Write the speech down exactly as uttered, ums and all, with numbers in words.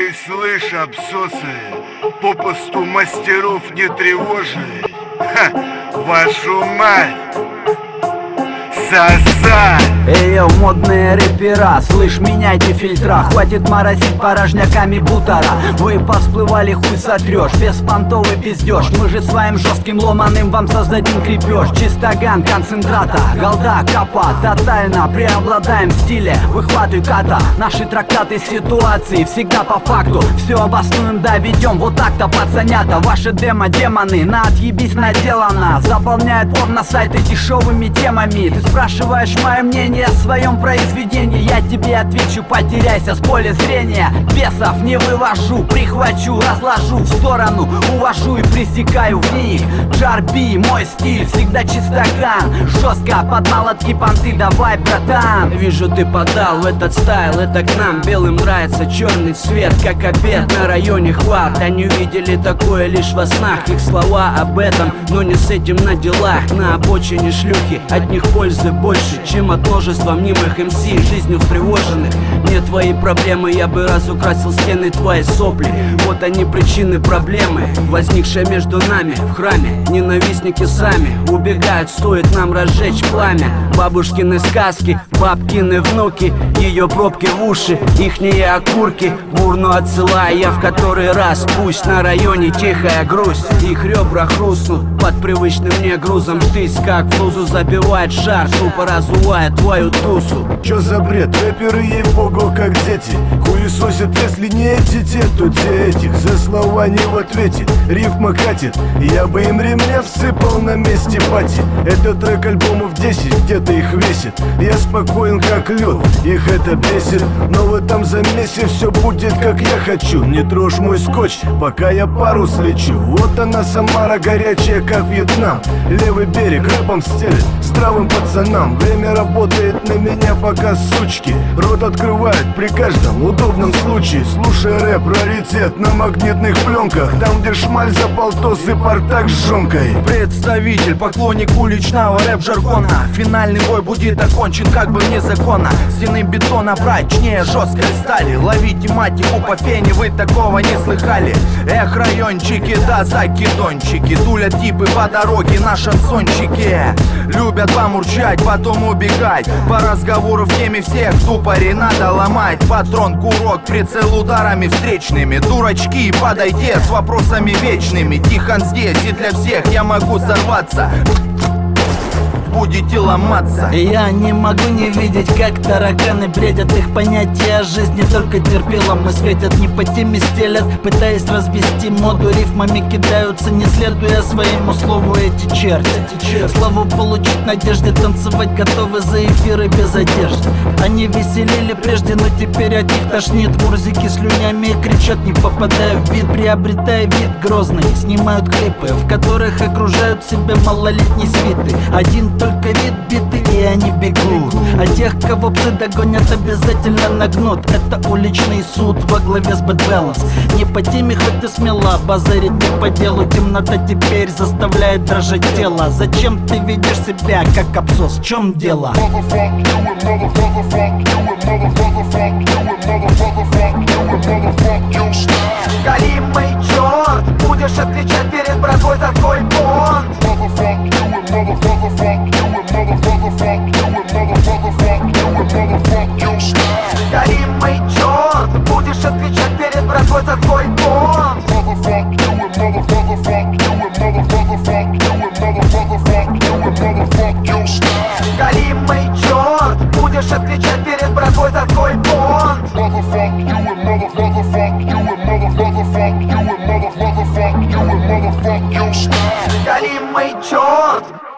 Ты слышь, абсосы, попусту мастеров не тревожи. Ха, вашу мать! Сосать! Эй, йо, модные рэпера, слышь, меняйте фильтра. Хватит морозить порожняками бутера. Вы повсплывали, хуй сотрешь, беспонтовый пиздеж. Мы же своим жестким ломаным вам создадим крепеж. Чистоган, концентрата, голда, капа. Тотально преобладаем в стиле, выхватывай ката. Наши трактаты ситуации всегда по факту. Все обоснуем, доведем, вот так-то, пацанята. Ваши демо-демоны, на отъебись наделано. Заполняют порно-сайты дешевыми темами. Ты спрашиваешь мое мнение о своем произведении, я тебе отвечу: потеряйся с поля зрения. Бесов не вывожу, прихвачу, разложу в сторону, увожу и пресекаю в них. Джарби, мой стиль, всегда чистоган. Жестко под молотки понты, давай, братан. Вижу, ты подал в этот стайл, это к нам. Белым нравится черный цвет, как обед на районе хват. Они увидели такое лишь во снах. Их слова об этом, но не с этим на делах. На обочине шлюхи, от них пользы больше, чем от множества мнимых эм си, жизнью встревоженных. Мне твои проблемы, я бы разукрасил стены твоей сопли. Вот они причины проблемы, возникшие между нами в храме. Ненавистники сами убегают, стоит нам разжечь пламя. Бабушкины сказки, бабкины внуки, ее пробки в уши, ихние окурки. В урну отсылая я в который раз, пусть на районе тихая грусть. Их ребра хрустнут под привычным мне грузом. Штысь как в лузу забивает шар, тупо разувает твою тусу. Чё за бред? Рэперы, ей-богу, как дети. Хуесосят, если не эти те, то те этих. За слова не в ответе, рифма катит. Я бы им ремня всыпал на месте пати. Этот трек альбомов десять, где-то их весит. Я спокоен как лед, их это бесит. Но в этом замесе все будет как я хочу. Не трожь мой скотч, пока я парус лечу. Вот она, Самара, горячая как Вьетнам. Левый берег рэпом стелет здравым пацанам. Время работает на меня, пока сучки рот открывают при каждом удобном случае. Слушай рэп, раритет на магнитных пленках. Там, где шмаль за полтос и портак с жонкой. Представитель, поклонник уличного рэп-жаргона. Финальный бой будет окончен как бы вне закона. Стены бетона прочнее жесткой стали. Ловите матику по фене, вы такого не слыхали. Эх, райончики, да закидончики. Тулят типы по дороге на шансончике. Любят помурчать, потом убегать. По разговору в теме всех тупорей надо ломать. Патрон, курок, прицел ударами встречными. Дурачки, подойди с вопросами вечными. Тихон здесь и для всех я могу сорваться. Будете ломаться. Я не могу не видеть, как тараканы бредят. Их понятия о жизни только терпелом и светят. Не по теме стелят, пытаясь развести моду. Рифмами кидаются, не следуя своему слову эти черти. Славу получить, надежде танцевать, готовы за эфиры без одежды. Они веселили прежде, но теперь от них тошнит. Мурзики слюнями кричат, не попадая в бит. Приобретая вид грозный, снимают клипы, в которых окружают себя малолетние свиты. Один только вид биты, и они бегут. А тех, кого псы догонят, обязательно нагнут. Это уличный суд во главе с Bad Balance. Не по теме, хоть и смело базарить не по делу. Темнота теперь заставляет дрожать тело. Зачем ты ведешь себя как абсос? В чем дело? Галимый черт, будешь отвечать перед братвой за свой понт. Галимый черт, будешь отвечать перед братвой за свой понт. Галимый черт, будешь отвечать перед братвой за свой понт. Галимый черт.